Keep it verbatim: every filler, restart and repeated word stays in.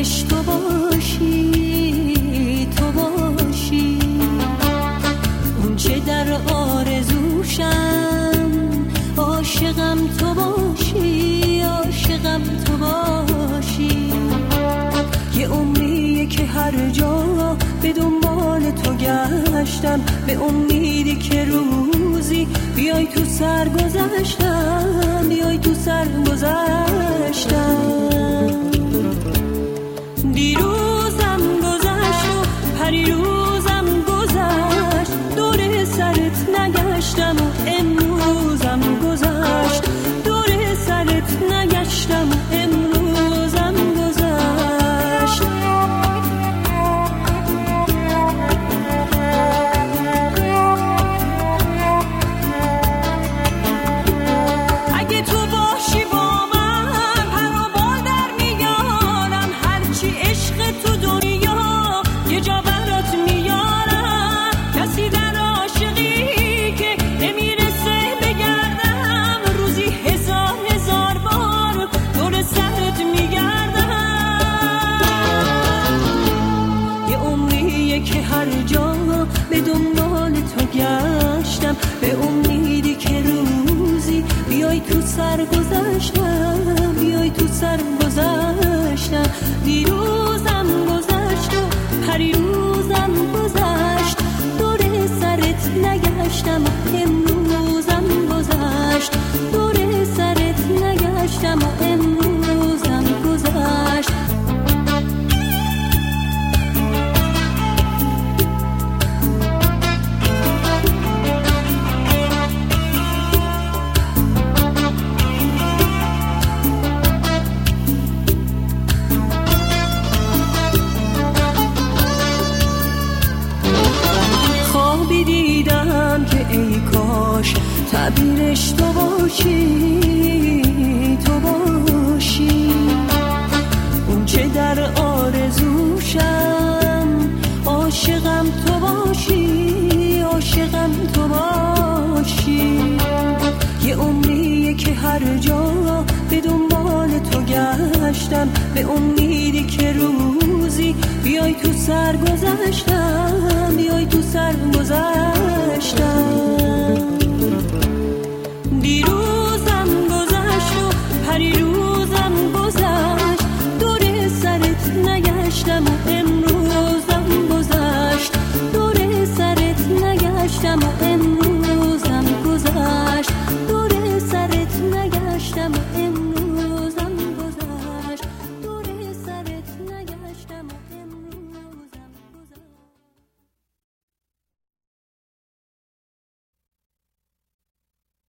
تعبیرش تو باشی، تو باشی اون چه در آرزوشم، عاشقم تو باشی، عاشقم تو باشی. یه عمریه که هر جا به دنبال تو گشتم، به امیدی که روزی بیای تو سر گذشتم، بیای تو سر گذشتم. دیروزم گذشت و پریروزم گذشت، دور سرت نگشتم و امروزم گذشت، دور سرت نگشتم و امروزم گذشت. اگه تو باشی با من پر و بال در میارم، هرچی عشق تو دنیا یه جا برات میارم. کسی در عاشقی که نمیرسه بگردم، روزی هزار هزار بار دور سرت میگردم. یه عمریه که هر جا به دنبال تو گشتم، به امیدی که روزی بیای تو سر گذشتم، بیای تو سر گذشتم. دیروزم گذشت و پریروزم گذشت، دور سرت نگشتم و امروزم گذشت، دور سرت نگشتم و امروزم گذشت. خوابی دیدم که ای کاش تعبیرش تو باشی، تو باشی اون چه در آرزوشم، عاشقم تو باشی، عاشقم تو باشی. یه عمریه که هر جا به دنبال تو گشتم، به امیدی که روزی بیای تو سر گذشتم، بیای تو سر گذشتم. دیروز